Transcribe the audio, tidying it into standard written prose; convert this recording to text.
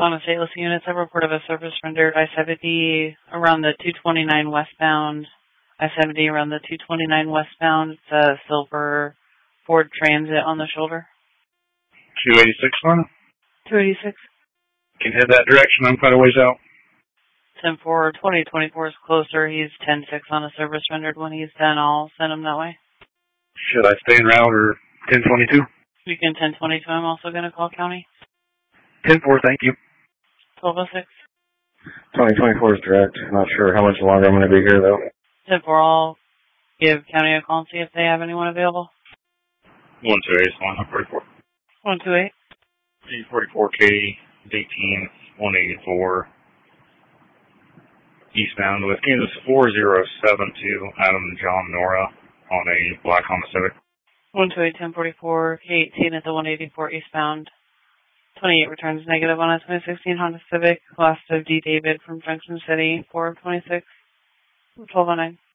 Donna St. Lucie units have reported a service rendered I-70 around the 229 westbound. I-70 around the 229 westbound. It's a silver Ford Transit on the shoulder. 286 on? 286. Can head that direction. I'm quite a ways out. 10-4, 2024 is closer. He's 10-6 on a service rendered. When he's done, I'll send him that way. Should I stay en route or 1022? Weekend 1022, I'm also going to call county. 10-4, thank you. 1206. 2024 is direct. Not sure how much longer I'm going to be here, though. 10-4, I'll give county a call and see if they have anyone available. 128 is 144. 128. 844K, 18, 184. Eastbound with Kansas 4072, Adam John Nora on a black Honda Civic. 128, 1044, K18 at the 184 eastbound. 28 returns negative on a 2016 Honda Civic. Last of D. David from Junction City, 4 of 26, 1209.